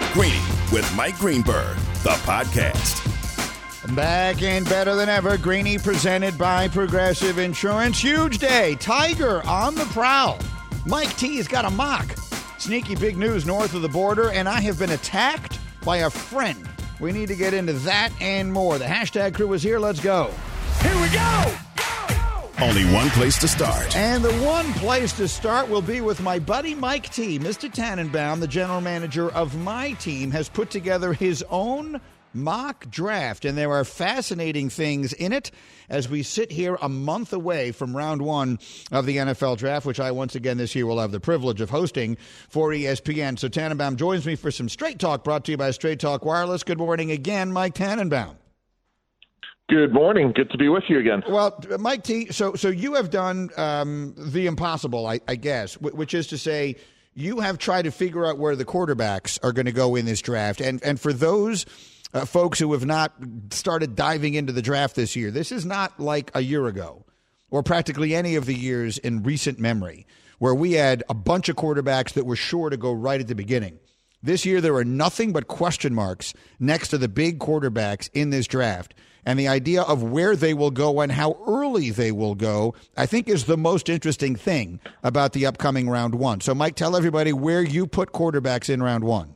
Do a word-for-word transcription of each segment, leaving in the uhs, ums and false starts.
Greeny with Mike Greenberg, the podcast. Back and better than ever. Greeny presented by Progressive Insurance. Huge day. Tiger on the prowl. Mike T has got a mock. Sneaky big news north of the border, and I have been attacked by a friend. We need to get into that and more. The hashtag crew is here. Let's go. Here we go! Only one place to start. And the one place to start will be with my buddy Mike T. Mister Tannenbaum, the general manager of my team, has put together his own mock draft, and there are fascinating things in it as we sit here a month away from round one of the N F L draft, which I once again this year will have the privilege of hosting for E S P N. So Tannenbaum joins me for some Straight Talk, brought to you by Straight Talk Wireless. Good morning again, Mike Tannenbaum. Good morning. Good to be with you again. Well, Mike T, so so you have done um, the impossible, I, I guess, which is to say you have tried to figure out where the quarterbacks are going to go in this draft. And, and for those uh, folks who have not started diving into the draft this year, this is not like a year ago or practically any of the years in recent memory where we had a bunch of quarterbacks that were sure to go right at the beginning. This year, there are nothing but question marks next to the big quarterbacks in this draft. And the idea of where they will go and how early they will go, I think, is the most interesting thing about the upcoming round one. So, Mike, tell everybody where you put quarterbacks in round one.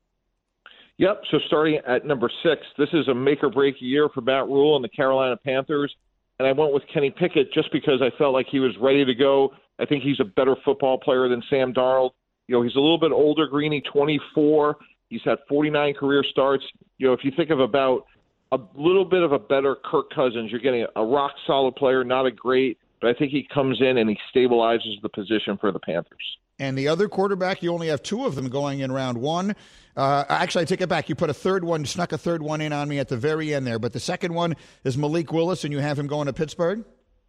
Yep. So starting at number six, this is a make-or-break year for Matt Rule and the Carolina Panthers. And I went with Kenny Pickett just because I felt like he was ready to go. I think he's a better football player than Sam Darnold. You know, he's a little bit older, Greeny, twenty-four. He's had forty-nine career starts. You know, if you think of about a little bit of a better Kirk Cousins, you're getting a rock-solid player, not a great, but I think he comes in and he stabilizes the position for the Panthers. And the other quarterback, you only have two of them going in round one. Uh, actually, I take it back. You put a third one, snuck a third one in on me at the very end there. But the second one is Malik Willis, and you have him going to Pittsburgh?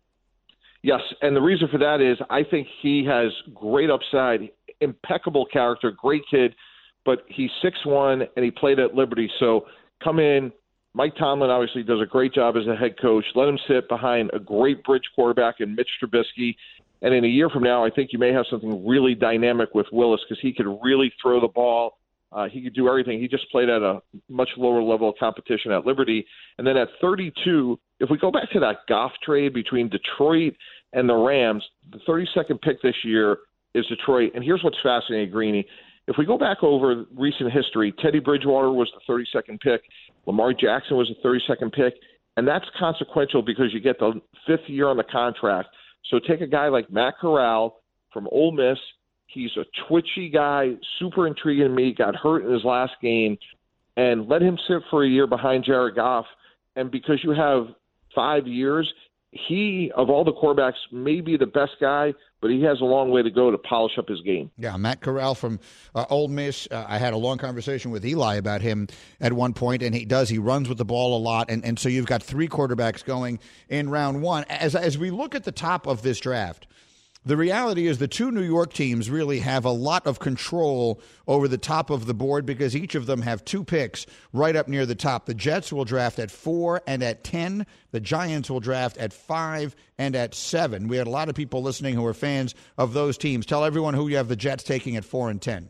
Yes, and the reason for that is I think he has great upside, impeccable character, great kid, but he's six one, and he played at Liberty. So come in. Mike Tomlin obviously does a great job as a head coach. Let him sit behind a great bridge quarterback in Mitch Trubisky. And in a year from now, I think you may have something really dynamic with Willis because he could really throw the ball. Uh, he could do everything. He just played at a much lower level of competition at Liberty. And then at thirty-two, if we go back to that Goff trade between Detroit and the Rams, the thirty-second pick this year is Detroit. And here's what's fascinating, Greeny. If we go back over recent history, Teddy Bridgewater was the thirty-second pick. Lamar Jackson was the thirty-second pick. And that's consequential because you get the fifth year on the contract. So take a guy like Matt Corral from Ole Miss. He's a twitchy guy, super intriguing to me, got hurt in his last game, and let him sit for a year behind Jared Goff. And because you have five years, he, of all the quarterbacks, may be the best guy, but he has a long way to go to polish up his game. Yeah, Matt Corral from uh, Ole Miss. Uh, I had a long conversation with Eli about him at one point, and he does. He runs with the ball a lot, and, and so you've got three quarterbacks going in round one. As, as we look at the top of this draft, the reality is the two New York teams really have a lot of control over the top of the board because each of them have two picks right up near the top. The Jets will draft at four and at ten. The Giants will draft at five and at seven. We had a lot of people listening who are fans of those teams. Tell everyone who you have the Jets taking at four and ten.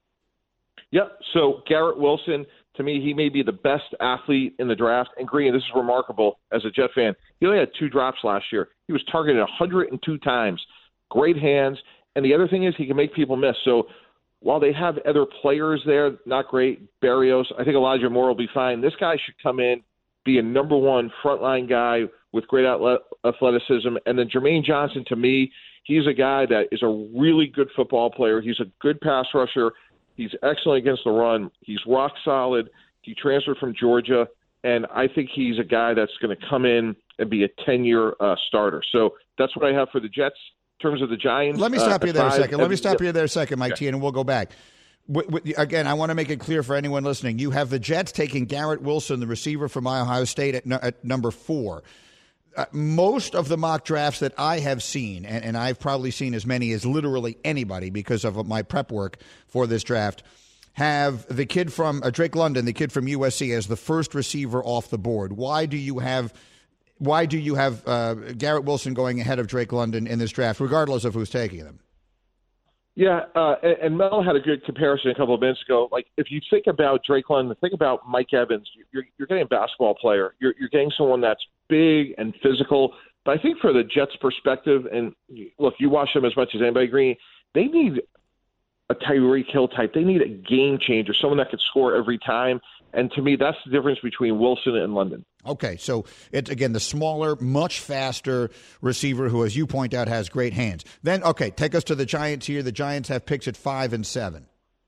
Yep. So Garrett Wilson, to me, he may be the best athlete in the draft. And Green, this is remarkable as a Jet fan. He only had two drops last year. He was targeted one hundred two times. Great hands. And the other thing is he can make people miss. So while they have other players there, not great, Berrios, I think Elijah Moore will be fine. This guy should come in, be a number one frontline guy with great athleticism. And then Jermaine Johnson, to me, he's a guy that is a really good football player. He's a good pass rusher. He's excellent against the run. He's rock solid. He transferred from Georgia. And I think he's a guy that's going to come in and be a ten-year uh, starter. So that's what I have for the Jets. In terms of the Giants. Let me stop uh, you there five, a second. Let me stop yeah. you there a second, Mike okay. T, and we'll go back. W- w- again, I want to make it clear for anyone listening. You have the Jets taking Garrett Wilson, the receiver from Ohio State, at, no- at number four. Uh, most of the mock drafts that I have seen, and, and I've probably seen as many as literally anybody because of my prep work for this draft, have the kid from uh, Drake London, the kid from U S C, as the first receiver off the board. Why do you have Why do you have uh, Garrett Wilson going ahead of Drake London in this draft, regardless of who's taking them? Yeah, uh, and, and Mel had a good comparison a couple of minutes ago. Like, if you think about Drake London, think about Mike Evans. You're, you're getting a basketball player. You're, you're getting someone that's big and physical. But I think for the Jets' perspective, and look, you watch them as much as anybody, Green, they need a Tyreek Hill type. They need a game changer, someone that could score every time. And to me, that's the difference between Wilson and London. Okay, so it's, again, the smaller, much faster receiver who, as you point out, has great hands. Then, okay, take us to the Giants here. The Giants have picks at five and seven.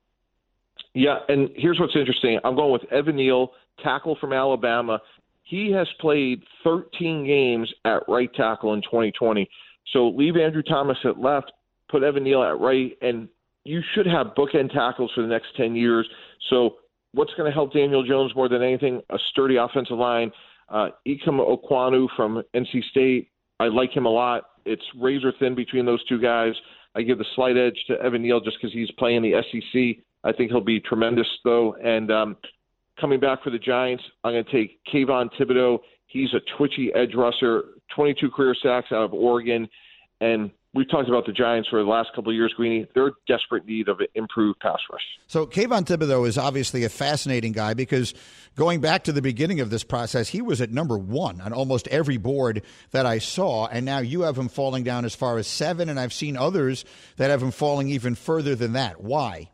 Yeah, and here's what's interesting. I'm going with Evan Neal, tackle from Alabama. He has played thirteen games at right tackle in twenty twenty. So leave Andrew Thomas at left, put Evan Neal at right, and you should have bookend tackles for the next ten years. So what's going to help Daniel Jones more than anything? A sturdy offensive line. Uh, Ikem Okwanu from N C State, I like him a lot. It's razor thin between those two guys. I give the slight edge to Evan Neal just because he's playing the S E C. I think he'll be tremendous, though. And um, coming back for the Giants, I'm going to take Kayvon Thibodeau. He's a twitchy edge rusher, twenty-two career sacks out of Oregon. And we've talked about the Giants for the last couple of years, Greeny. They're in desperate need of an improved pass rush. So Kayvon Thibodeau is obviously a fascinating guy because going back to the beginning of this process, he was at number one on almost every board that I saw, and now you have him falling down as far as seven, and I've seen others that have him falling even further than that. Why?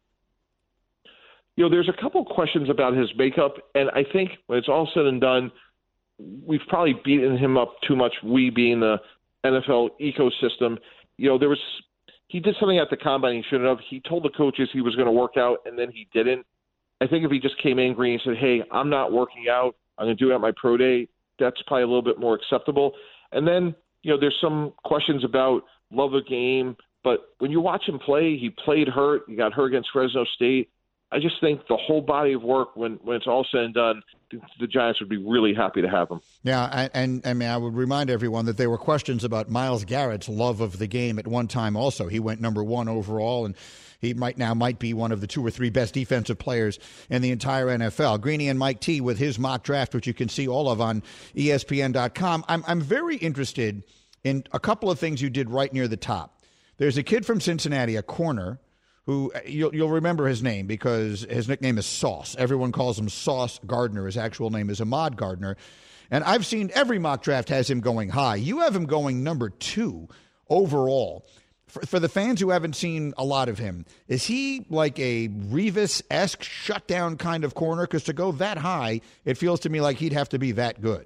You know, there's a couple questions about his makeup, and I think when it's all said and done, we've probably beaten him up too much, we being the N F L ecosystem. You know, there was he did something at the combine he shouldn't have. He told the coaches he was going to work out, and then he didn't. I think if he just came in green and said, hey, I'm not working out, I'm going to do it at my pro day, that's probably a little bit more acceptable. And then, you know, there's some questions about love of game, but when you watch him play, he played hurt. He got hurt against Fresno State. I just think the whole body of work, when, when it's all said and done, the, the Giants would be really happy to have him. Yeah, and, and I mean, I would remind everyone that there were questions about Myles Garrett's love of the game at one time also. He went number one overall, and he might now might be one of the two or three best defensive players in the entire N F L. Greeny and Mike T with his mock draft, which you can see all of on E S P N dot com. I'm, I'm very interested in a couple of things you did right near the top. There's a kid from Cincinnati, a corner, who you'll, you'll remember his name because his nickname is Sauce. Everyone calls him Sauce Gardner. His actual name is Ahmad Gardner. And I've seen every mock draft has him going high. You have him going number two overall. For, for the fans who haven't seen a lot of him, is he like a Revis-esque shutdown kind of corner? Because to go that high, it feels to me like he'd have to be that good.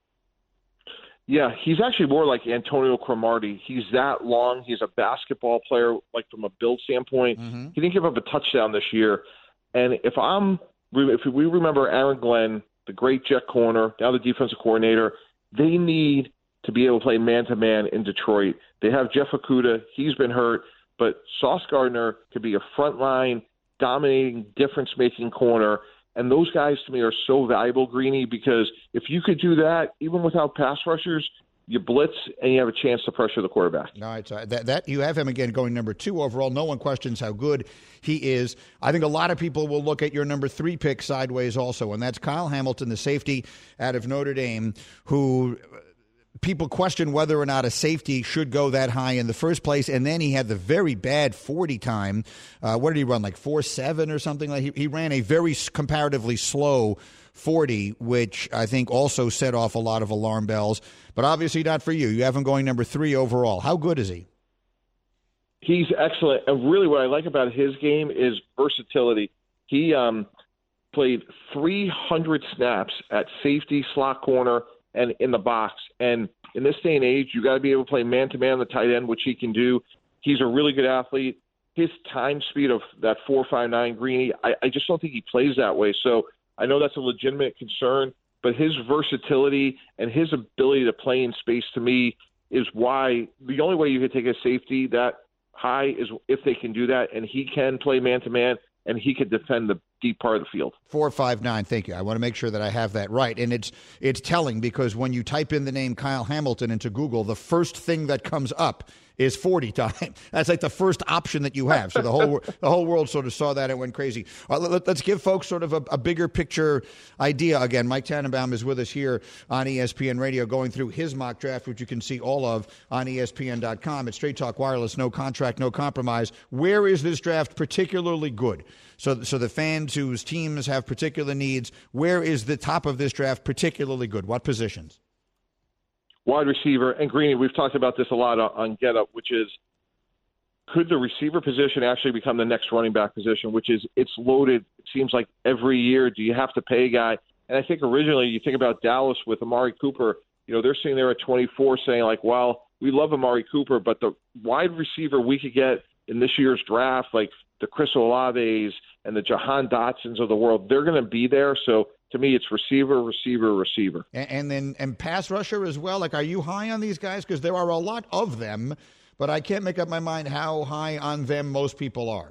Yeah, he's actually more like Antonio Cromartie. He's that long. He's a basketball player, like from a build standpoint. Mm-hmm. He didn't give up a touchdown this year. And if I'm, if we remember Aaron Glenn, the great jet corner, now the defensive coordinator, they need to be able to play man-to-man in Detroit. They have Jeff Okudah. He's been hurt. But Sauce Gardner could be a frontline, dominating, difference-making corner. And those guys, to me, are so valuable, Greeny, because if you could do that, even without pass rushers, you blitz and you have a chance to pressure the quarterback. All right, so that, that you have him again going number two overall. No one questions how good he is. I think a lot of people will look at your number three pick sideways also, and that's Kyle Hamilton, the safety out of Notre Dame, who people question whether or not a safety should go that high in the first place, and then he had the very bad forty time. Uh, what did he run, like four seven or something? Like he, he ran a very comparatively slow forty, which I think also set off a lot of alarm bells. But obviously not for you. You have him going number three overall. How good is he? He's excellent. And really what I like about his game is versatility. He um, played three hundred snaps at safety, slot corner, and in the box. And in this day and age, you got to be able to play man-to-man on the tight end, which he can do. He's a really good athlete. His time speed of that four five nine Greeny, I, I just don't think he plays that way. So I know that's a legitimate concern, but his versatility and his ability to play in space, to me, is why the only way you can take a safety that high is if they can do that, and he can play man-to-man, and he could defend the deep part of the field. four five nine, thank you. I want to make sure that I have that right. And it's it's telling because when you type in the name Kyle Hamilton into Google, the first thing that comes up is forty time. That's like the first option that you have. So the whole the whole world sort of saw that and went crazy. Uh, let, let's give folks sort of a, a bigger picture idea. Again, Mike Tannenbaum is with us here on E S P N Radio going through his mock draft, which you can see all of on E S P N dot com. It's Straight Talk Wireless, no contract, no compromise. Where is this draft particularly good? So, so the fans whose teams have particular needs, where is the top of this draft particularly good? What positions? Wide receiver. And Greeny, we've talked about this a lot on, on Get Up, which is, could the receiver position actually become the next running back position, which is, it's loaded, it seems like every year. Do you have to pay a guy? And I think originally you think about Dallas with Amari Cooper, you know, they're sitting there at twenty-four saying like, well, we love Amari Cooper, but the wide receiver we could get in this year's draft, like the Chris Olaves and the Jahan Dotsons of the world, they're going to be there. So to me, it's receiver, receiver, receiver. And, and then and pass rusher as well. Like, are you high on these guys? Because there are a lot of them, but I can't make up my mind how high on them most people are.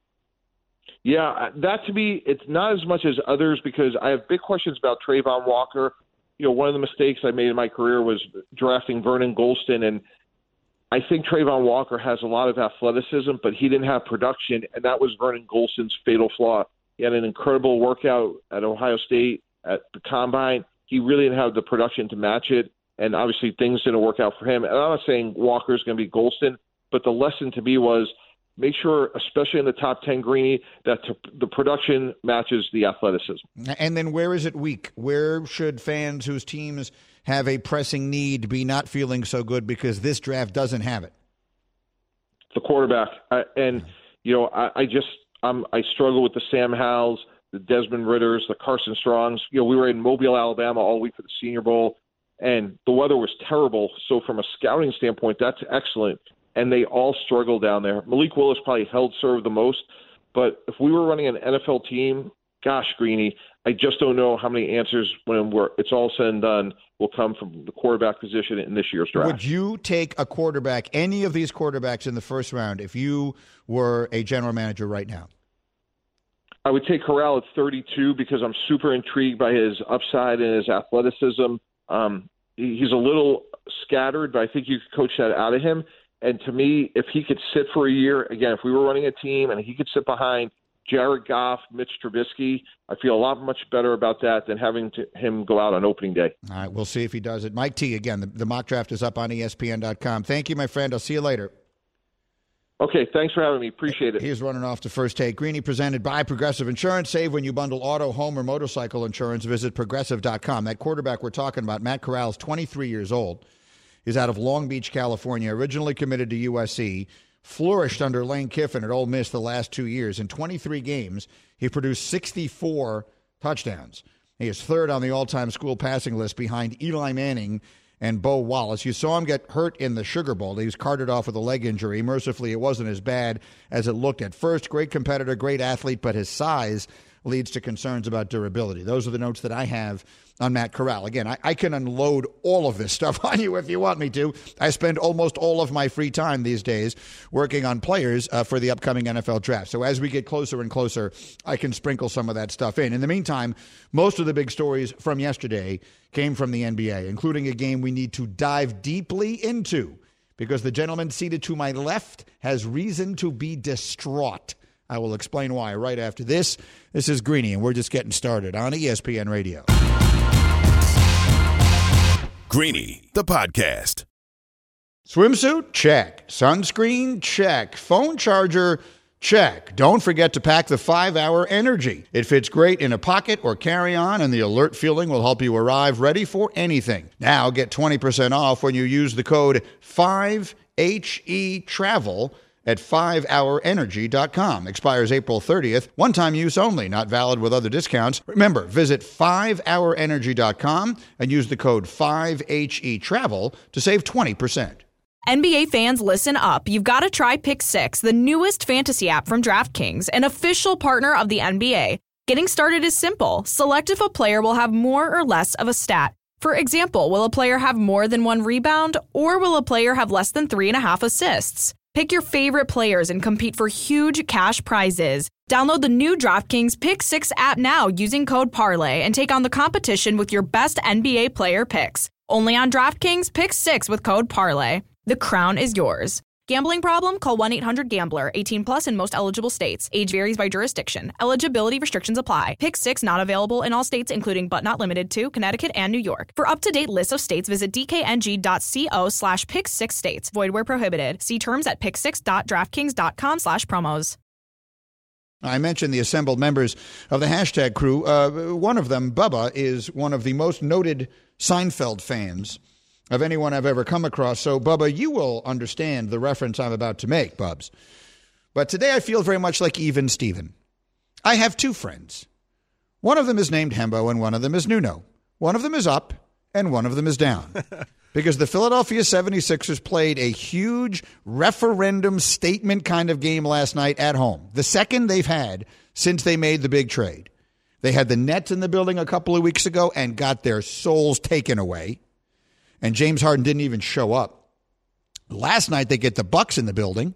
Yeah, that to me, it's not as much as others because I have big questions about Trayvon Walker. You know, one of the mistakes I made in my career was drafting Vernon Gholston, and I think Trayvon Walker has a lot of athleticism, but he didn't have production, and that was Vernon Gholston's fatal flaw. He had an incredible workout at Ohio State at the Combine. He really didn't have the production to match it, and obviously things didn't work out for him. And I'm not saying Walker's going to be Gholston, but the lesson to me was make sure, especially in the top ten, Greeny, that t- the production matches the athleticism. And then where is it weak? Where should fans whose teams have a pressing need be not feeling so good because this draft doesn't have it? The quarterback. I, and, you know, I, I just I'm, I struggle with the Sam Howells, the Desmond Ritters, the Carson Strongs. You know, we were in Mobile, Alabama all week for the Senior Bowl, and the weather was terrible. So from a scouting standpoint, that's excellent. And they all struggle down there. Malik Willis probably held serve the most. But if we were running an N F L team, gosh, Greeny, I just don't know how many answers when we're, it's all said and done will come from the quarterback position in this year's draft. Would you take a quarterback, any of these quarterbacks in the first round, if you were a general manager right now? I would take Corral at thirty-two because I'm super intrigued by his upside and his athleticism. Um, he, he's a little scattered, but I think you could coach that out of him. And to me, if he could sit for a year, again, if we were running a team and he could sit behind Jared Goff, Mitch Trubisky, I feel a lot much better about that than having to, him go out on opening day. All right, we'll see if he does it. Mike T, again, the, the mock draft is up on E S P N dot com. Thank you, my friend. I'll see you later. Okay, thanks for having me. Appreciate it. He's running off to First Take. Greeny presented by Progressive Insurance. Save when you bundle auto, home, or motorcycle insurance. Visit Progressive dot com. That quarterback we're talking about, Matt Corral, is twenty-three years old. He's out of Long Beach, California, originally committed to U S C, flourished under Lane Kiffin at Ole Miss the last two years. In twenty-three games, he produced sixty-four touchdowns. He is third on the all-time school passing list behind Eli Manning and Bo Wallace. You saw him get hurt in the Sugar Bowl. He was carted off with a leg injury. Mercifully, it wasn't as bad as it looked at first. Great competitor, great athlete, but his size leads to concerns about durability. Those are the notes that I have on Matt Corral. Again, I, I can unload all of this stuff on you if you want me to. I spend almost all of my free time these days working on players uh, for the upcoming N F L draft. So as we get closer and closer, I can sprinkle some of that stuff in. In the meantime, most of the big stories from yesterday came from the N B A, including a game we need to dive deeply into because the gentleman seated to my left has reason to be distraught. I will explain why right after this. This is Greeny, and we're just getting started on E S P N Radio. Greeny, the podcast. Swimsuit? Check. Sunscreen? Check. Phone charger? Check. Don't forget to pack the five hour Energy. It fits great in a pocket or carry-on, and the alert feeling will help you arrive ready for anything. Now get twenty percent off when you use the code five H E travel at five hour energy dot com. Expires April thirtieth. One-time use only. Not valid with other discounts. Remember, visit five hour energy dot com and use the code five H E travel to save twenty percent. N B A fans, listen up. You've got to try Pick Six, the newest fantasy app from DraftKings, an official partner of the N B A. Getting started is simple. Select if a player will have more or less of a stat. For example, will a player have more than one rebound, or will a player have less than three and a half assists? Pick your favorite players and compete for huge cash prizes. Download the new DraftKings Pick Six app now using code Parlay and take on the competition with your best N B A player picks. Only on DraftKings Pick Six with code Parlay. The crown is yours. Gambling problem? Call one eight hundred gambler. eighteen plus in most eligible states. Age varies by jurisdiction. Eligibility restrictions apply. Pick six not available in all states, including but not limited to Connecticut and New York. For up-to-date list of states, visit dkng.co slash pick six states. Void where prohibited. See terms at pick six dot draftkings dot com slash promos. I mentioned the assembled members of the hashtag crew. Uh, one of them, Bubba, is one of the most noted Seinfeld fans of anyone I've ever come across. So, Bubba, you will understand the reference I'm about to make, Bubs. But today I feel very much like Even Steven. I have two friends. One of them is named Hembo and one of them is Nuno. One of them is up and one of them is down. Because the Philadelphia seventy-sixers played a huge referendum statement kind of game last night at home. The second they've had since they made the big trade. They had the Nets in the building a couple of weeks ago and got their souls taken away. And James Harden didn't even show up. Last night, they get the Bucks in the building.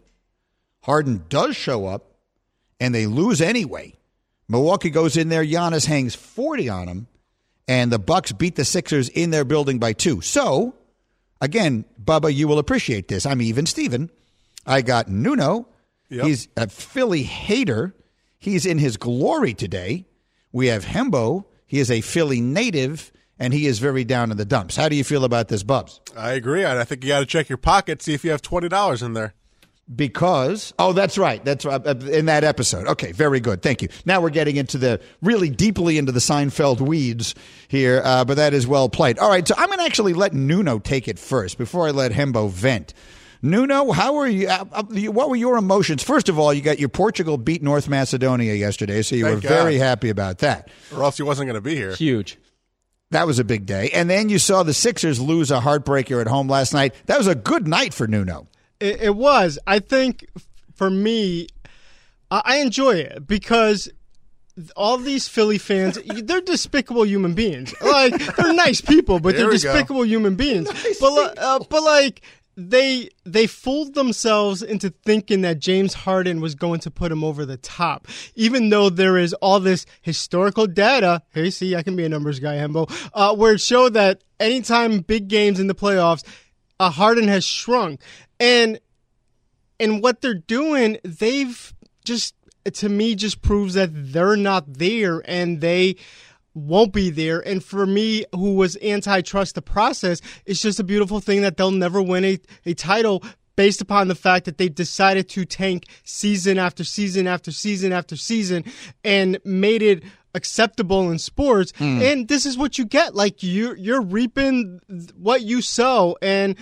Harden does show up, and they lose anyway. Milwaukee goes in there. Giannis hangs forty on them, and the Bucks beat the Sixers in their building by two. So, again, Bubba, you will appreciate this. I'm Even Steven. I got Nuno. Yep. He's a Philly hater. He's in his glory today. We have Hembo. He is a Philly native. And he is very down in the dumps. How do you feel about this, Bubs? I agree. I think you got to check your pocket, see if you have twenty dollars in there. Because, oh, that's right. That's right. In that episode. Okay, very good. Thank you. Now we're getting into the, really deeply into the Seinfeld weeds here, uh, but that is well played. All right, so I'm going to actually let Nuno take it first before I let Hembo vent. Nuno, how are you? Uh, uh, what were your emotions? First of all, you got your Portugal beat North Macedonia yesterday, so you Thank were God. very happy about that. Or else he wasn't going to be here. Huge. That was a big day. And then you saw the Sixers lose a heartbreaker at home last night. That was a good night for Nuno. It, it was. I think for me, I, I enjoy it because all these Philly fans, they're despicable human beings. Like, they're nice people, but There they're we despicable go. human beings. Nice but, uh, but like, they they fooled themselves into thinking that James Harden was going to put him over the top, even though there is all this historical data. Hey, see, I can be a numbers guy, Hembo, uh, where it showed that anytime big games in the playoffs, uh, Harden has shrunk. And and what they're doing, they've just, to me, just proves that they're not there and they won't be there. And for me, who was antitrust the process, it's just a beautiful thing that they'll never win a, a title based upon the fact that they've decided to tank season after season after season after season and made it acceptable in sports. Mm. And this is what you get. Like, you, you're reaping what you sow. And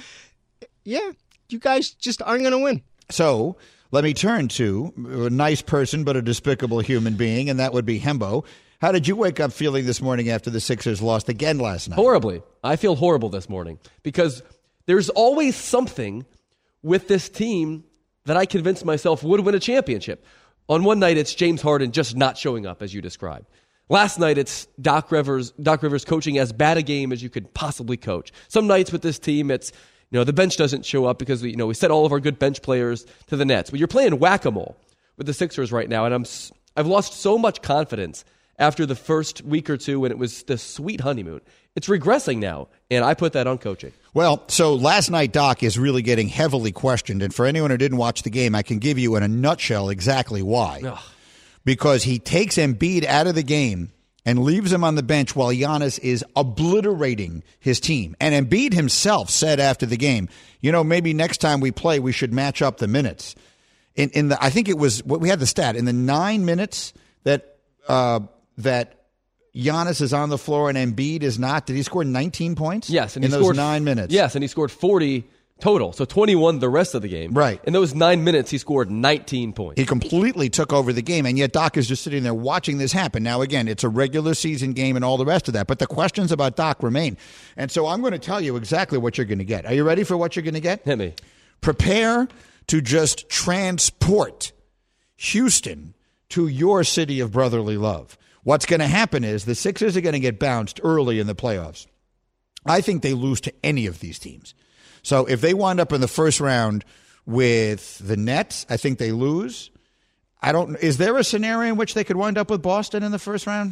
yeah, you guys just aren't going to win. So let me turn to a nice person but a despicable human being, and that would be Hembo. How did you wake up feeling this morning after the Sixers lost again last night? Horribly. I feel horrible this morning because there's always something with this team that I convinced myself would win a championship. On one night, it's James Harden just not showing up, as you described. Last night, it's Doc Rivers, Doc Rivers coaching as bad a game as you could possibly coach. Some nights with this team, it's, you know, the bench doesn't show up because we, you know, we sent all of our good bench players to the Nets. But you're playing whack-a-mole with the Sixers right now, and I'm I've lost so much confidence after the first week or two when it was the sweet honeymoon. It's regressing now, and I put that on coaching. Well, so last night, Doc is really getting heavily questioned, and for anyone who didn't watch the game, I can give you in a nutshell exactly why. Ugh. Because he takes Embiid out of the game and leaves him on the bench while Giannis is obliterating his team. And Embiid himself said after the game, you know, maybe next time we play, we should match up the minutes. In, in the, I think it was, we had the stat, in the nine minutes that uh, that Giannis is on the floor and Embiid is not, did he score nineteen points? Yes. And in he those scored, nine minutes. Yes, and he scored forty total, so twenty-one the rest of the game. Right. In those nine minutes, he scored nineteen points. He completely took over the game, and yet Doc is just sitting there watching this happen. Now, again, it's a regular season game and all the rest of that, but the questions about Doc remain. And so I'm going to tell you exactly what you're going to get. Are you ready for what you're going to get? Hit me. Prepare to just transport Houston to your city of brotherly love. What's going to happen is the Sixers are going to get bounced early in the playoffs. I think they lose to any of these teams. So if they wind up in the first round with the Nets, I think they lose. I don't. Is there a scenario in which they could wind up with Boston in the first round?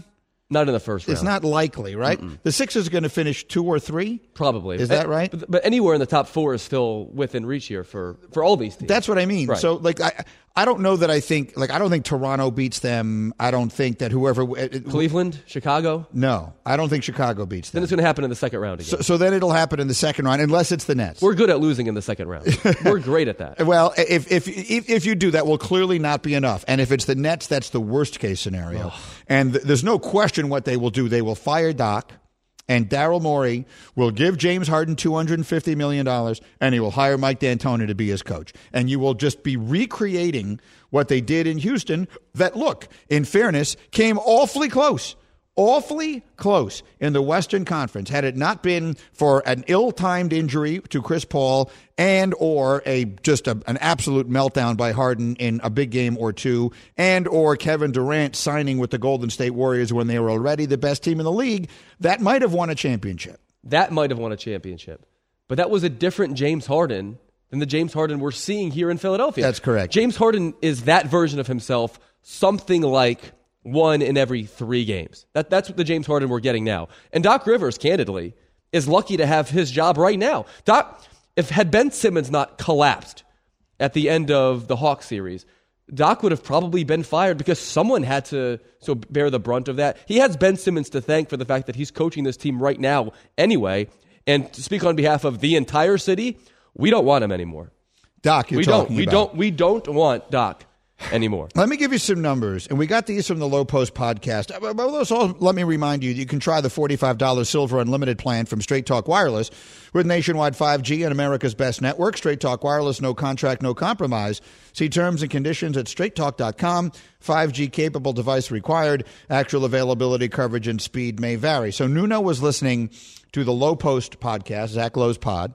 Not in the first round. It's not likely, right? Mm-mm. The Sixers are going to finish two or three? Probably. Is that right? But, but anywhere in the top four is still within reach here for, for all these teams. That's what I mean. Right. So, like, I I don't know that I think, like, I don't think Toronto beats them. I don't think that whoever... It, Cleveland? Chicago? No, I don't think Chicago beats them. Then it's going to happen in the second round again. So, so then it'll happen in the second round, unless it's the Nets. We're good at losing in the second round. We're great at that. Well, if, if if if you do, that will clearly not be enough. And if it's the Nets, that's the worst case scenario. Oh. And th- there's no question what they will do. They will fire Doc, and Daryl Morey will give James Harden two hundred fifty million dollars, and he will hire Mike D'Antoni to be his coach. And you will just be recreating what they did in Houston that, look, in fairness, came awfully close. Awfully close in the Western Conference. Had it not been for an ill-timed injury to Chris Paul and or a just a, an absolute meltdown by Harden in a big game or two, and or Kevin Durant signing with the Golden State Warriors when they were already the best team in the league, that might have won a championship. That might have won a championship. But that was a different James Harden than the James Harden we're seeing here in Philadelphia. That's correct. James Harden is that version of himself, something like one in every three games. That, that's what the James Harden we're getting now. And Doc Rivers, candidly, is lucky to have his job right now. Doc, if had Ben Simmons not collapsed at the end of the Hawks series, Doc would have probably been fired because someone had to so bear the brunt of that. He has Ben Simmons to thank for the fact that he's coaching this team right now anyway. And to speak on behalf of the entire city, we don't want him anymore. Doc, you're we talking don't, we about. don't, we don't want Doc anymore. Let me give you some numbers, and we got these from the Low Post podcast. But also, let me remind you, you can try the forty-five dollars Silver Unlimited plan from Straight Talk Wireless with nationwide five G and America's best network. Straight Talk Wireless, no contract, no compromise. See terms and conditions at straight talk dot com. five G capable device required. Actual availability, coverage, and speed may vary. So Nuno was listening to the Low Post podcast, Zach Lowe's pod,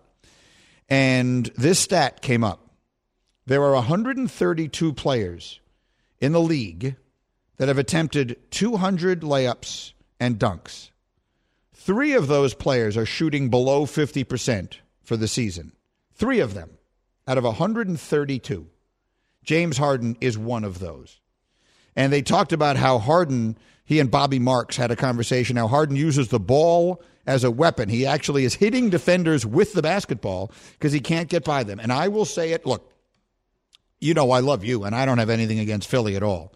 and this stat came up. There are one hundred thirty-two players in the league that have attempted two hundred layups and dunks. Three of those players are shooting below fifty percent for the season. Three of them out of one hundred thirty-two. James Harden is one of those. And they talked about how Harden, he and Bobby Marks had a conversation, how Harden uses the ball as a weapon. He actually is hitting defenders with the basketball because he can't get by them. And I will say it, look, you know I love you, and I don't have anything against Philly at all.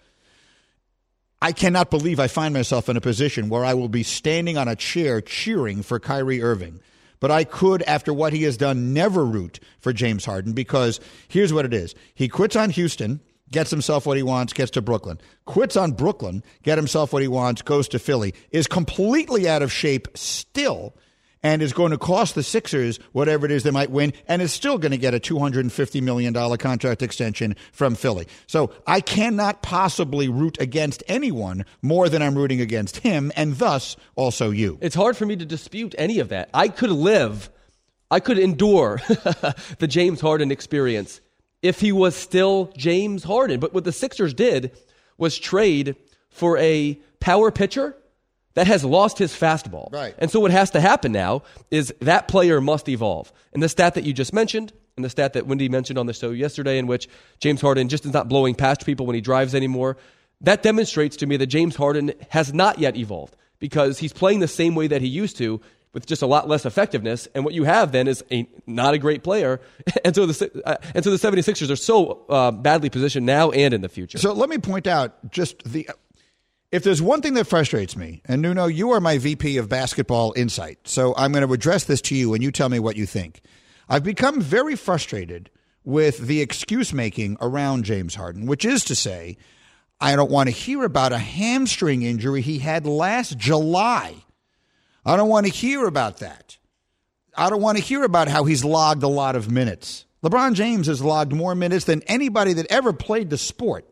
I cannot believe I find myself in a position where I will be standing on a chair cheering for Kyrie Irving. But I could, after what he has done, never root for James Harden because here's what it is. He quits on Houston, gets himself what he wants, gets to Brooklyn. Quits on Brooklyn, get himself what he wants, goes to Philly. Is completely out of shape still, and is going to cost the Sixers whatever it is they might win, and is still going to get a two hundred fifty million dollars contract extension from Philly. So I cannot possibly root against anyone more than I'm rooting against him, and thus also you. It's hard for me to dispute any of that. I could live, I could endure the James Harden experience if he was still James Harden. But what the Sixers did was trade for a power pitcher that has lost his fastball. Right. And so what has to happen now is that player must evolve. And the stat that you just mentioned, and the stat that Wendy mentioned on the show yesterday, in which James Harden just is not blowing past people when he drives anymore, that demonstrates to me that James Harden has not yet evolved because he's playing the same way that he used to with just a lot less effectiveness. And what you have then is a not a great player. And so the, uh, and so the seventy-sixers are so uh, badly positioned now and in the future. So let me point out just the... If there's one thing that frustrates me, and Nuno, you are my V P of basketball insight, so I'm going to address this to you and you tell me what you think. I've become very frustrated with the excuse-making around James Harden, which is to say, I don't want to hear about a hamstring injury he had last July. I don't want to hear about that. I don't want to hear about how he's logged a lot of minutes. LeBron James has logged more minutes than anybody that ever played the sport.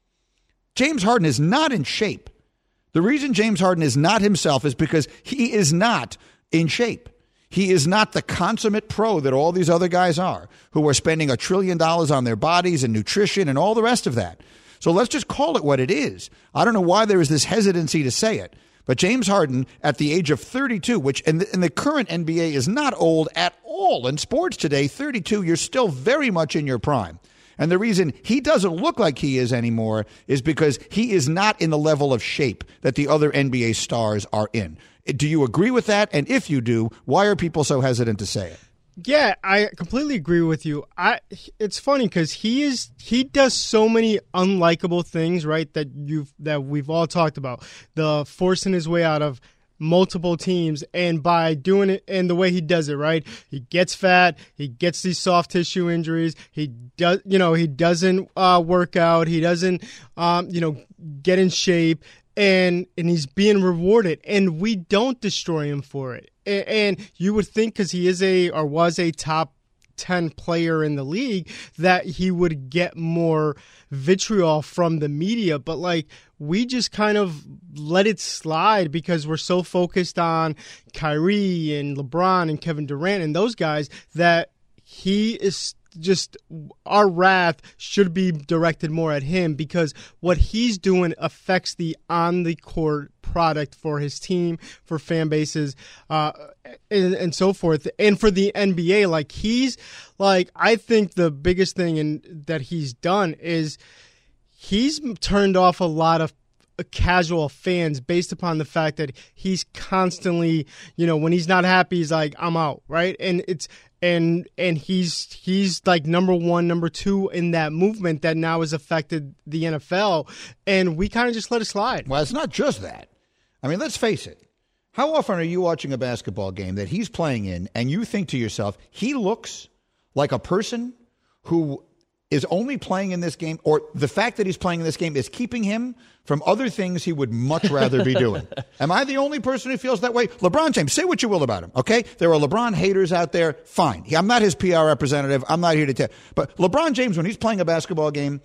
James Harden is not in shape. The reason James Harden is not himself is because he is not in shape. He is not the consummate pro that all these other guys are, who are spending a trillion dollars on their bodies and nutrition and all the rest of that. So let's just call it what it is. I don't know why there is this hesitancy to say it, but James Harden at the age of thirty-two, which in the, in the current N B A is not old at all in sports today, thirty-two, you're still very much in your prime. And the reason he doesn't look like he is anymore is because he is not in the level of shape that the other N B A stars are in. Do you agree with that? And if you do, why are people so hesitant to say it? Yeah, I completely agree with you. I it's funny because he is he does so many unlikable things, right? That you've that we've all talked about. The forcing his way out of multiple teams, and by doing it and the way he does it, right? He gets fat, he gets these soft tissue injuries. He does, you know, he doesn't uh, work out. He doesn't, um, you know, get in shape. And and he's being rewarded, and we don't destroy him for it. And, and you would think because he is a or was a top ten player in the league that he would get more vitriol from the media, but like we just kind of let it slide because we're so focused on Kyrie and LeBron and Kevin Durant and those guys that he is. Just our wrath should be directed more at him because what he's doing affects the on-the-court product for his team, for fan bases, uh, and, and so forth. And for the N B A, like he's like I think the biggest thing in, that he's done is he's turned off a lot of casual fans based upon the fact that he's constantly, you know, when he's not happy, he's like, I'm out, right? And it's and and he's he's like number one, number two in that movement that now has affected the N F L, and we kind of just let it slide. Well, it's not just that. I mean, let's face it. How often are you watching a basketball game that he's playing in, and you think to yourself, he looks like a person who is only playing in this game, or the fact that he's playing in this game is keeping him from other things he would much rather be doing. Am I the only person who feels that way? LeBron James, say what you will about him, okay? There are LeBron haters out there. Fine. I'm not his P R representative. I'm not here to tell. But LeBron James, when he's playing a basketball game,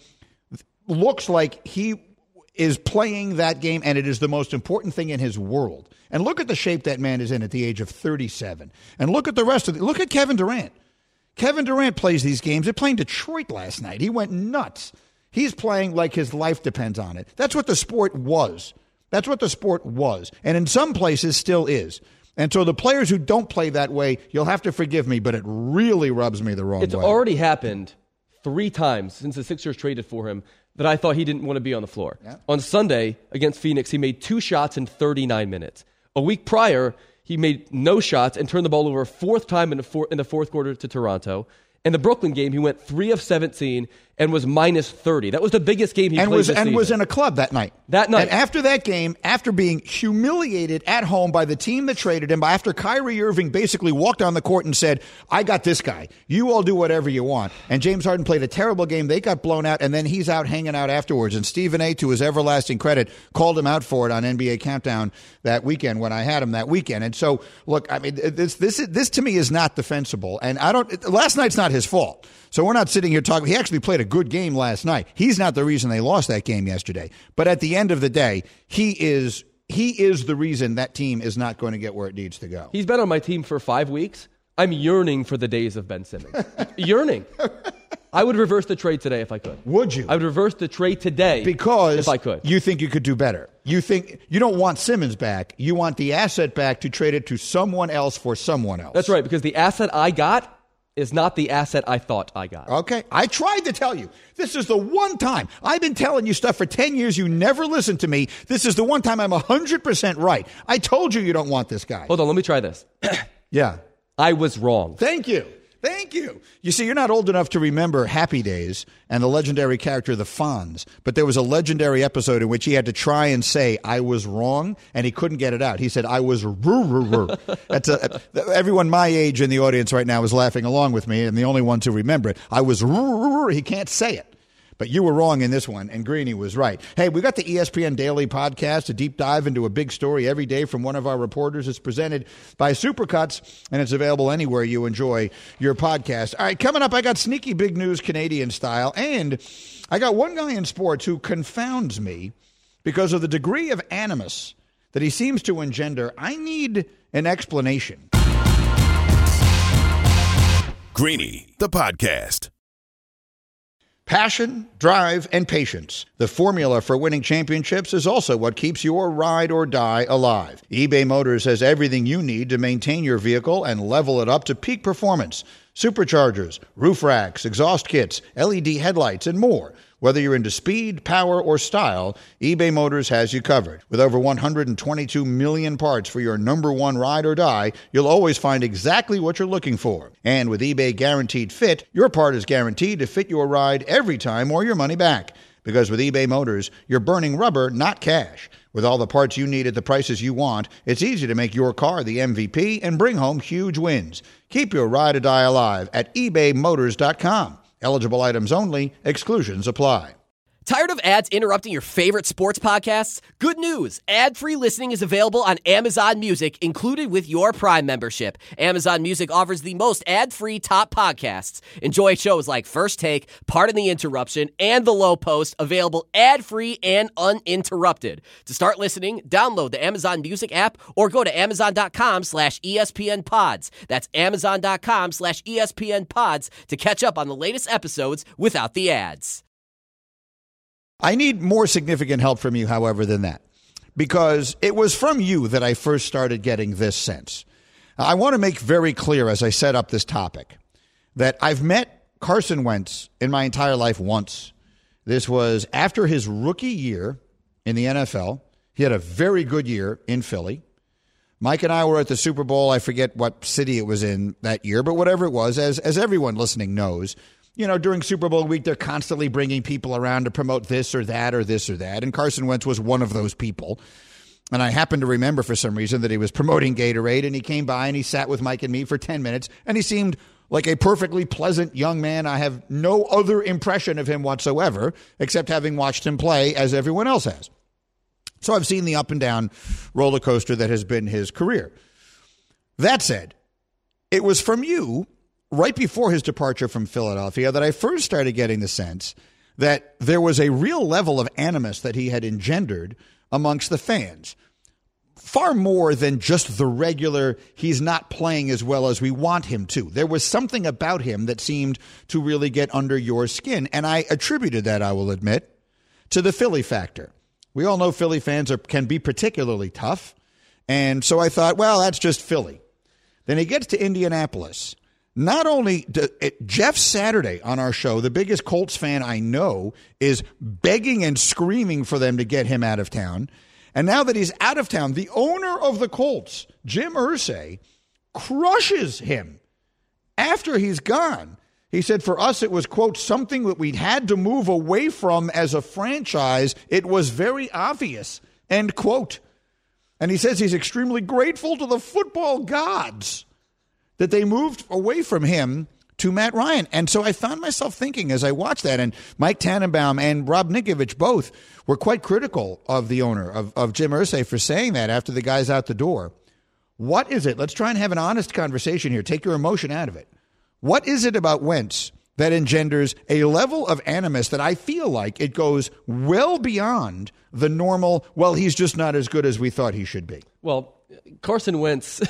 looks like he is playing that game, and it is the most important thing in his world. And look at the shape that man is in at the age of thirty-seven. And look at the rest of it. Look at Kevin Durant. Kevin Durant plays these games. They're playing Detroit last night. He went nuts. He's playing like his life depends on it. That's what the sport was. That's what the sport was. And in some places still is. And so the players who don't play that way, you'll have to forgive me, but it really rubs me the wrong it's way. It's already happened three times since the Sixers traded for him that I thought he didn't want to be on the floor. Yeah. On Sunday against Phoenix, he made two shots in thirty-nine minutes. A week prior, he made no shots and turned the ball over a fourth time in the, four, in the fourth quarter to Toronto. In the Brooklyn game, he went three of seventeen and was minus thirty. That was the biggest game he and played was, this and season. was in a club that night. That night. And after that game, after being humiliated at home by the team that traded him, after Kyrie Irving basically walked on the court and said, I got this guy. You all do whatever you want. And James Harden played a terrible game. They got blown out, and then he's out hanging out afterwards. And Stephen A., to his everlasting credit, called him out for it on N B A Countdown that weekend when I had him that weekend. And so, look, I mean, this this this to me is not defensible. And I don't. Last night's not his fault. So we're not sitting here talking. He actually played a good game last night. He's not the reason they lost that game yesterday. But at the end of the day, he is he is the reason that team is not going to get where it needs to go. He's been on my team for five weeks. I'm yearning for the days of Ben Simmons. Yearning. I would reverse the trade today if I could. Would you? I would reverse the trade today because if I could. You think you could do better. You think you don't want Simmons back. You want the asset back to trade it to someone else for someone else. That's right, because the asset I got is not the asset I thought I got. Okay. I tried to tell you. This is the one time. I've been telling you stuff for ten years. You never listened to me. This is the one time I'm one hundred percent right. I told you you don't want this guy. Hold on. Let me try this. Yeah. I was wrong. Thank you. Thank you. You see, you're not old enough to remember Happy Days and the legendary character the Fonz, but there was a legendary episode in which he had to try and say, I was wrong, and he couldn't get it out. He said, I was roo-roo-roo. That's a, everyone my age in the audience right now is laughing along with me, and the only ones who remember it. I was roo-roo-roo. He can't say it. But you were wrong in this one, and Greeny was right. Hey, we got the E S P N Daily Podcast, a deep dive into a big story every day from one of our reporters. It's presented by Supercuts, and it's available anywhere you enjoy your podcast. All right, coming up, I got sneaky big news Canadian style, and I got one guy in sports who confounds me because of the degree of animus that he seems to engender. I need an explanation. Greeny, the podcast. Passion, drive, and patience. The formula for winning championships is also what keeps your ride or die alive. eBay Motors has everything you need to maintain your vehicle and level it up to peak performance. Superchargers, roof racks, exhaust kits, L E D headlights, and more. Whether you're into speed, power, or style, eBay Motors has you covered. With over one hundred twenty-two million parts for your number one ride or die, you'll always find exactly what you're looking for. And with eBay Guaranteed Fit, your part is guaranteed to fit your ride every time or your money back. Because with eBay Motors, you're burning rubber, not cash. With all the parts you need at the prices you want, it's easy to make your car the M V P and bring home huge wins. Keep your ride or die alive at ebay motors dot com. Eligible items only. Exclusions apply. Tired of ads interrupting your favorite sports podcasts? Good news. Ad-free listening is available on Amazon Music, included with your Prime membership. Amazon Music offers the most ad-free top podcasts. Enjoy shows like First Take, Pardon the Interruption, and The Low Post, available ad-free and uninterrupted. To start listening, download the Amazon Music app or go to amazon.com slash ESPN pods. That's amazon.com slash ESPN pods to catch up on the latest episodes without the ads. I need more significant help from you, however, than that, because it was from you that I first started getting this sense. I want to make very clear as I set up this topic that I've met Carson Wentz in my entire life once. This was after his rookie year in the N F L. He had a very good year in Philly. Mike and I were at the Super Bowl. I forget what city it was in that year, but whatever it was, as as everyone listening knows, you know, during Super Bowl week, they're constantly bringing people around to promote this or that or this or that. And Carson Wentz was one of those people. And I happen to remember for some reason that he was promoting Gatorade, and he came by and he sat with Mike and me for ten minutes, and he seemed like a perfectly pleasant young man. I have no other impression of him whatsoever, except having watched him play as everyone else has. So I've seen the up and down roller coaster that has been his career. That said, it was from you right before his departure from Philadelphia that I first started getting the sense that there was a real level of animus that he had engendered amongst the fans. Far more than just the regular, he's not playing as well as we want him to. There was something about him that seemed to really get under your skin. And I attributed that, I will admit, to the Philly factor. We all know Philly fans are, can be particularly tough. And so I thought, well, that's just Philly. Then he gets to Indianapolis. Not only do, it, Jeff Saturday on our show, the biggest Colts fan I know, is begging and screaming for them to get him out of town. And now that he's out of town, the owner of the Colts, Jim Irsay, crushes him after he's gone. He said, for us, it was, quote, something that we'd had to move away from as a franchise. It was very obvious, end quote. And he says he's extremely grateful to the football gods that they moved away from him to Matt Ryan. And so I found myself thinking as I watched that, and Mike Tannenbaum and Rob Ninkovich both were quite critical of the owner, of, of Jim Irsay, for saying that after the guy's out the door. What is it? Let's try and have an honest conversation here. Take your emotion out of it. What is it about Wentz that engenders a level of animus that I feel like it goes well beyond the normal, well, he's just not as good as we thought he should be? Well, Carson Wentz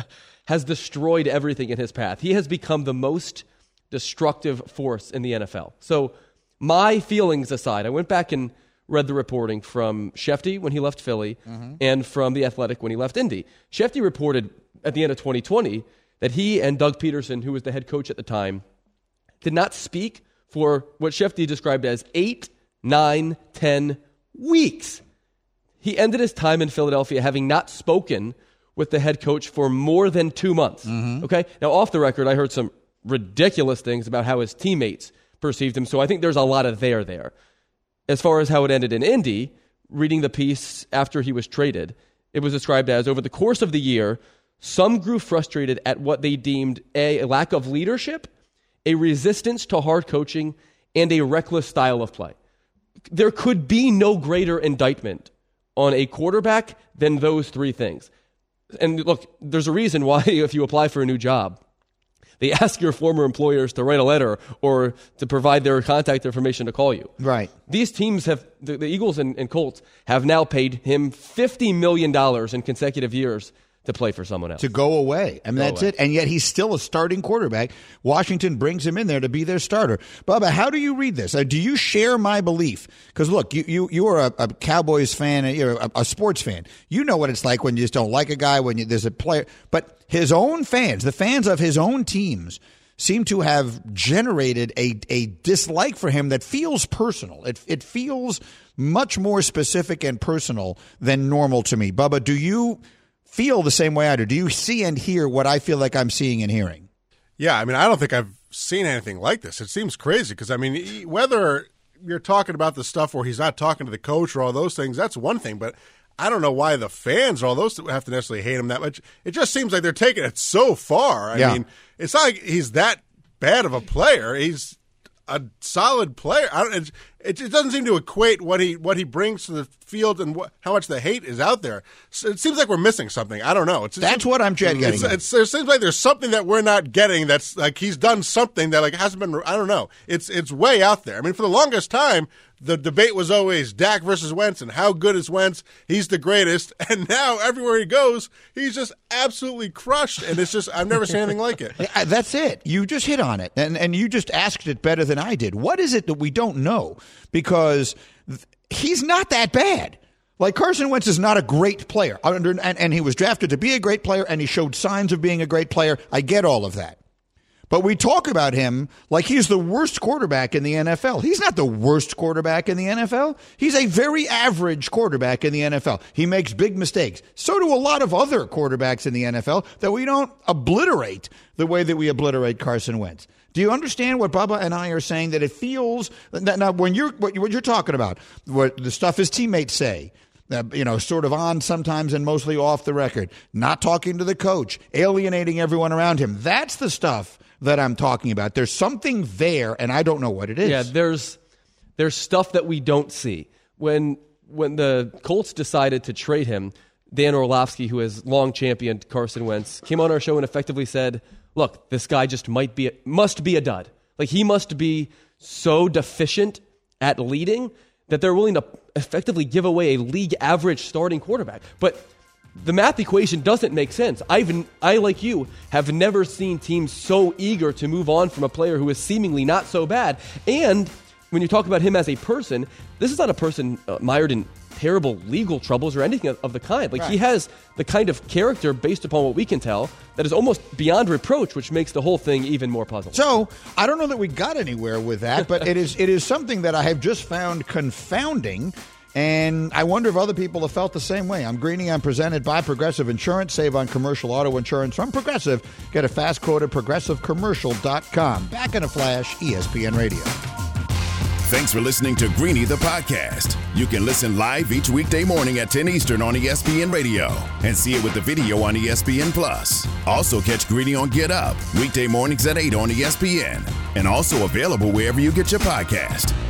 has destroyed everything in his path. He has become the most destructive force in the N F L. So my feelings aside, I went back and read the reporting from Shefty when he left Philly mm-hmm. and from The Athletic when he left Indy. Shefty reported at the end of twenty twenty that he and Doug Peterson, who was the head coach at the time, did not speak for what Shefty described as eight, nine, ten weeks. He ended his time in Philadelphia having not spoken with the head coach for more than two months. Mm-hmm. Okay? Now, off the record, I heard some ridiculous things about how his teammates perceived him, so I think there's a lot of there there. As far as how it ended in Indy, reading the piece after he was traded, it was described as, over the course of the year, some grew frustrated at what they deemed a, a lack of leadership, a resistance to hard coaching, and a reckless style of play. There could be no greater indictment on a quarterback than those three things. And look, there's a reason why if you apply for a new job, they ask your former employers to write a letter or to provide their contact information to call you. Right. These teams have, the, the Eagles and, and Colts have now paid him fifty million dollars in consecutive years to play for someone else. To go away. I mean, Go that's away. it. And yet he's still a starting quarterback. Washington brings him in there to be their starter. Bubba, how do you read this? Uh, do you share my belief? Because, look, you, you, you are a, a Cowboys fan, you're a, a sports fan. You know what it's like when you just don't like a guy, when you, there's a player. But his own fans, the fans of his own teams, seem to have generated a, a dislike for him that feels personal. It, it feels much more specific and personal than normal to me. Bubba, do you feel the same way I do? Do you see and hear what I feel like I'm seeing and hearing? Yeah, I mean, I don't think I've seen anything like this. It seems crazy because, I mean, whether you're talking about the stuff where he's not talking to the coach or all those things, that's one thing, but I don't know why the fans or all those have to necessarily hate him that much. It just seems like they're taking it so far. I Yeah. mean, it's not like he's that bad of a player. He's a solid player. I don't, it, it doesn't seem to equate what he what he brings to the field and what, how much the hate is out there. So it seems like we're missing something. I don't know. It's, That's it's, what I'm getting it's, at. it's, It seems like there's something that we're not getting. That's like he's done something that like hasn't been. I don't know. It's it's way out there. I mean, for the longest time, the debate was always Dak versus Wentz and how good is Wentz? He's the greatest. And now everywhere he goes, he's just absolutely crushed. And it's just I've never seen anything like it. Uh, That's it. You just hit on it, and and you just asked it better than I did. What is it that we don't know? Because th- he's not that bad. Like Carson Wentz is not a great player, Under, and, and he was drafted to be a great player, and he showed signs of being a great player. I get all of that. But we talk about him like he's the worst quarterback in the N F L. He's not the worst quarterback in the N F L. He's a very average quarterback in the N F L. He makes big mistakes. So do a lot of other quarterbacks in the N F L that we don't obliterate the way that we obliterate Carson Wentz. Do you understand what Bubba and I are saying? That it feels that now when you're what you're talking about, what the stuff his teammates say, uh, you know, sort of on sometimes and mostly off the record, not talking to the coach, alienating everyone around him. That's the stuff that I'm talking about. There's something there, and I don't know what it is. Yeah, there's there's stuff that we don't see. When when the Colts decided to trade him, Dan Orlovsky, who has long championed Carson Wentz, came on our show and effectively said, look, this guy just might be a, must be a dud. Like he must be so deficient at leading that they're willing to effectively give away a league average starting quarterback. But the math equation doesn't make sense. I've, I, like you, have never seen teams so eager to move on from a player who is seemingly not so bad. And when you talk about him as a person, this is not a person uh, mired in terrible legal troubles or anything of, of the kind. Like, right. He has the kind of character, based upon what we can tell, that is almost beyond reproach, which makes the whole thing even more puzzling. So I don't know that we got anywhere with that, but it is it is something that I have just found confounding. And I wonder if other people have felt the same way. I'm Greeny. I'm presented by Progressive Insurance. Save on commercial auto insurance from Progressive. Get a fast quote at progressive commercial dot com. Back in a flash, E S P N Radio. Thanks for listening to Greeny the podcast. You can listen live each weekday morning at ten Eastern on E S P N Radio and see it with the video on E S P N Plus. Also catch Greeny on Get Up weekday mornings at eight on E S P N and also available wherever you get your podcast.